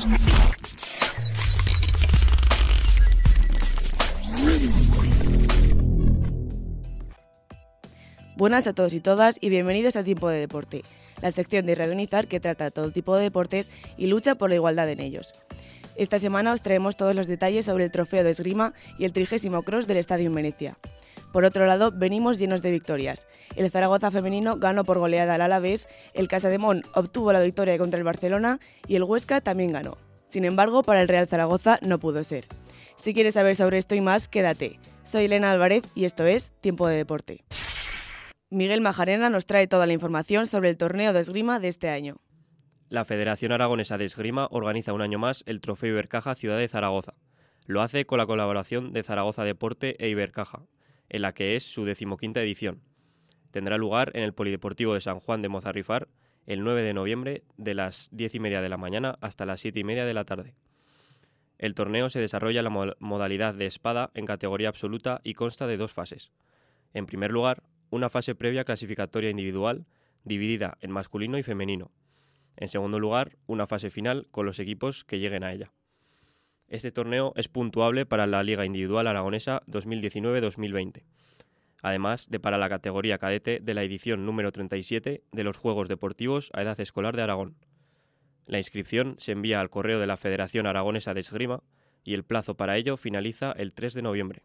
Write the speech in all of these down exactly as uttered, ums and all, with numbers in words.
Buenas a todos y todas y bienvenidos a Tiempo de Deporte, la sección de Radio Unizar que trata todo tipo de deportes y lucha por la igualdad en ellos. Esta semana os traemos todos los detalles sobre el trofeo de esgrima y el trigésimo cross del Estadio en Venecia. Por otro lado, venimos llenos de victorias. El Zaragoza femenino ganó por goleada al Alavés, el Casademont obtuvo la victoria contra el Barcelona y el Huesca también ganó. Sin embargo, para el Real Zaragoza no pudo ser. Si quieres saber sobre esto y más, quédate. Soy Elena Álvarez y esto es Tiempo de Deporte. Miguel Majarena nos trae toda la información sobre el torneo de esgrima de este año. La Federación Aragonesa de Esgrima organiza un año más el Trofeo Ibercaja Ciudad de Zaragoza. Lo hace con la colaboración de Zaragoza Deporte e Ibercaja, en la que es su decimoquinta edición. Tendrá lugar en el Polideportivo de San Juan de Mozarrifar el nueve de noviembre de las diez y media de la mañana hasta las siete y media de la tarde. El torneo se desarrolla en la modalidad de espada en categoría absoluta y consta de dos fases. En primer lugar, una fase previa clasificatoria individual, dividida en masculino y femenino. En segundo lugar, una fase final con los equipos que lleguen a ella. Este torneo es puntuable para la Liga Individual Aragonesa dos mil diecinueve dos mil veinte, además de para la categoría cadete de la edición número treinta y siete de los Juegos Deportivos a Edad Escolar de Aragón. La inscripción se envía al correo de la Federación Aragonesa de Esgrima y el plazo para ello finaliza el tres de noviembre.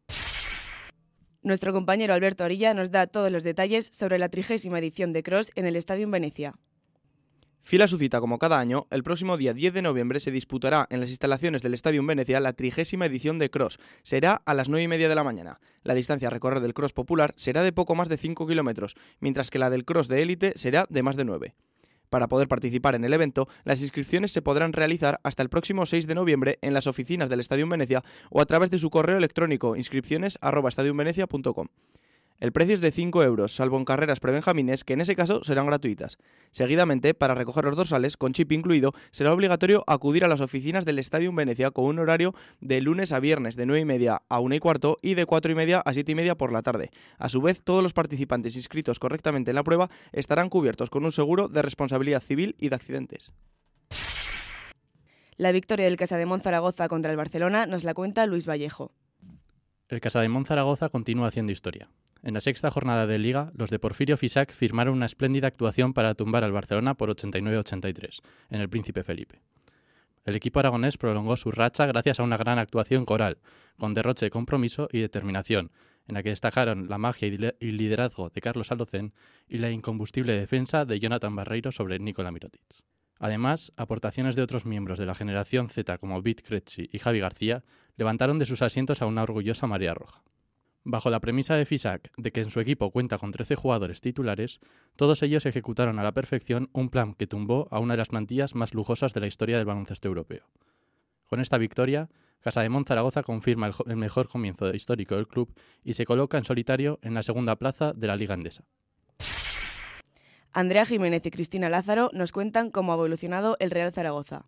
Nuestro compañero Alberto Arilla nos da todos los detalles sobre la trigésima edición de Cross en el Estadio en Venecia. Fiel a su cita como cada año, el próximo día diez de noviembre se disputará en las instalaciones del Estadio en Venecia la trigésima edición de Cross. Será a las nueve y media de la mañana. La distancia a recorrer del Cross popular será de poco más de cinco kilómetros, mientras que la del Cross de élite será de más de nueve. Para poder participar en el evento, las inscripciones se podrán realizar hasta el próximo seis de noviembre en las oficinas del Estadio en Venecia o a través de su correo electrónico inscripciones arroba estadioenvenecia punto com. El precio es de cinco euros, salvo en carreras prebenjamines, que en ese caso serán gratuitas. Seguidamente, para recoger los dorsales, con chip incluido, será obligatorio acudir a las oficinas del Estadio en Venecia con un horario de lunes a viernes de nueve y media a una y cuarto y de cuatro y media a siete y media por la tarde. A su vez, todos los participantes inscritos correctamente en la prueba estarán cubiertos con un seguro de responsabilidad civil y de accidentes. La victoria del Casademont Zaragoza contra el Barcelona nos la cuenta Luis Vallejo. El Casademont Zaragoza continúa haciendo historia. En la sexta jornada de Liga, los de Porfirio Fisac firmaron una espléndida actuación para tumbar al Barcelona por ochenta y nueve a ochenta y tres, en el Príncipe Felipe. El equipo aragonés prolongó su racha gracias a una gran actuación coral, con derroche de compromiso y determinación, en la que destacaron la magia y liderazgo de Carlos Alocén y la incombustible defensa de Jonathan Barreiro sobre Nikola Mirotic. Además, aportaciones de otros miembros de la generación Z como Bit Krejci y Javi García levantaron de sus asientos a una orgullosa marea roja. Bajo la premisa de Fisac de que en su equipo cuenta con trece jugadores titulares, todos ellos ejecutaron a la perfección un plan que tumbó a una de las plantillas más lujosas de la historia del baloncesto europeo. Con esta victoria, Casademont Zaragoza confirma el, el mejor comienzo histórico del club y se coloca en solitario en la segunda plaza de la Liga Endesa. Andrea Jiménez y Cristina Lázaro nos cuentan cómo ha evolucionado el Real Zaragoza.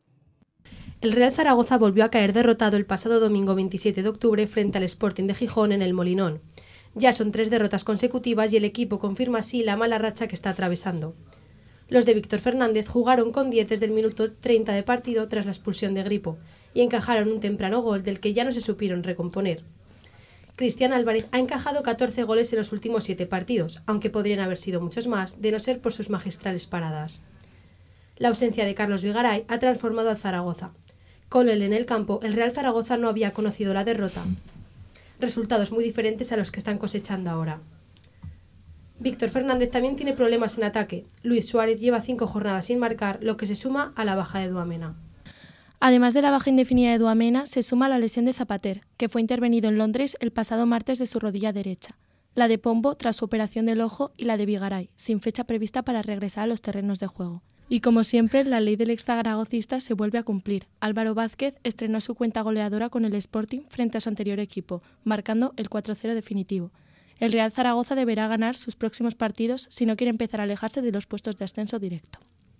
El Real Zaragoza volvió a caer derrotado el pasado domingo veintisiete de octubre frente al Sporting de Gijón en el Molinón. Ya son tres derrotas consecutivas y el equipo confirma así la mala racha que está atravesando. Los de Víctor Fernández jugaron con diez desde el minuto treinta de partido tras la expulsión de Gripo y encajaron un temprano gol del que ya no se supieron recomponer. Cristian Álvarez ha encajado catorce goles en los últimos siete partidos, aunque podrían haber sido muchos más, de no ser por sus magistrales paradas. La ausencia de Carlos Vigaray ha transformado al Zaragoza. Con él en el campo, el Real Zaragoza no había conocido la derrota. Resultados muy diferentes a los que están cosechando ahora. Víctor Fernández también tiene problemas en ataque. Luis Suárez lleva cinco jornadas sin marcar, lo que se suma a la baja de Duamena. Además de la baja indefinida de Duamena, se suma la lesión de Zapater, que fue intervenido en Londres el pasado martes de su rodilla derecha, la de Pombo tras su operación del ojo y la de Vigaray, sin fecha prevista para regresar a los terrenos de juego. Y como siempre, la ley del exzaragocista se vuelve a cumplir. Álvaro Vázquez estrenó su cuenta goleadora con el Sporting frente a su anterior equipo, marcando el cuatro cero definitivo. El Real Zaragoza deberá ganar sus próximos partidos si no quiere empezar a alejarse de los puestos de ascenso directo.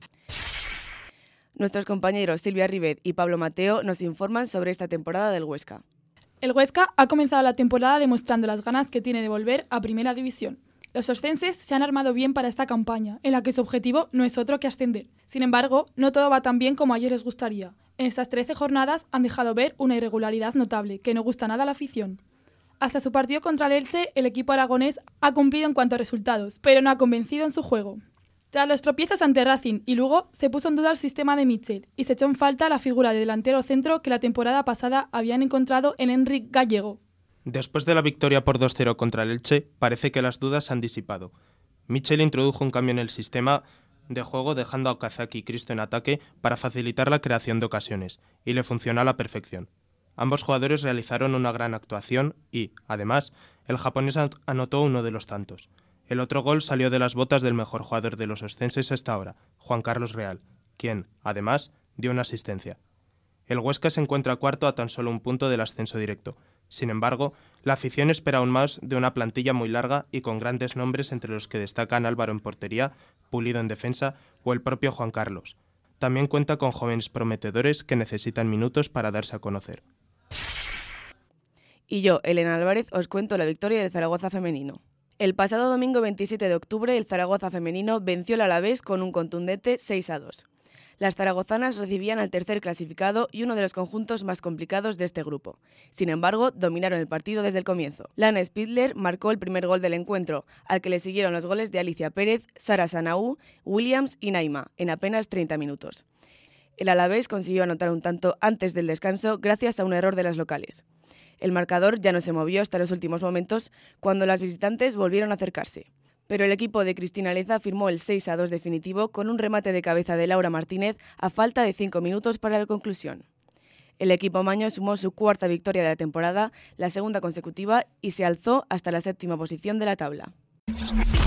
Nuestros compañeros Silvia Ribet y Pablo Mateo nos informan sobre esta temporada del Huesca. El Huesca ha comenzado la temporada demostrando las ganas que tiene de volver a Primera División. Los oscenses se han armado bien para esta campaña, en la que su objetivo no es otro que ascender. Sin embargo, no todo va tan bien como a ellos les gustaría. En estas trece jornadas han dejado ver una irregularidad notable, que no gusta nada a la afición. Hasta su partido contra el Elche, el equipo aragonés ha cumplido en cuanto a resultados, pero no ha convencido en su juego. Tras los tropiezos ante Racing y Lugo, se puso en duda el sistema de Mitchell y se echó en falta la figura de delantero centro que la temporada pasada habían encontrado en Enric Gallego. Después de la victoria por dos cero contra el Elche, parece que las dudas se han disipado. Mitchell introdujo un cambio en el sistema de juego dejando a Okazaki y Cristo en ataque para facilitar la creación de ocasiones, y le funcionó a la perfección. Ambos jugadores realizaron una gran actuación y, además, el japonés anotó uno de los tantos. El otro gol salió de las botas del mejor jugador de los oscenses hasta ahora, Juan Carlos Real, quien, además, dio una asistencia. El Huesca se encuentra cuarto a tan solo un punto del ascenso directo. Sin embargo, la afición espera aún más de una plantilla muy larga y con grandes nombres entre los que destacan Álvaro en portería, Pulido en defensa o el propio Juan Carlos. También cuenta con jóvenes prometedores que necesitan minutos para darse a conocer. Y yo, Elena Álvarez, os cuento la victoria del Zaragoza femenino. El pasado domingo veintisiete de octubre, el Zaragoza femenino venció al Alavés con un contundente seis a dos. Las zaragozanas recibían al tercer clasificado y uno de los conjuntos más complicados de este grupo. Sin embargo, dominaron el partido desde el comienzo. Lana Spidler marcó el primer gol del encuentro, al que le siguieron los goles de Alicia Pérez, Sara Sanaú, Williams y Naima, en apenas treinta minutos. El Alavés consiguió anotar un tanto antes del descanso gracias a un error de las locales. El marcador ya no se movió hasta los últimos momentos, cuando las visitantes volvieron a acercarse. Pero el equipo de Cristina Leza firmó el seis a dos definitivo con un remate de cabeza de Laura Martínez a falta de cinco minutos para la conclusión. El equipo maño sumó su cuarta victoria de la temporada, la segunda consecutiva, y se alzó hasta la séptima posición de la tabla.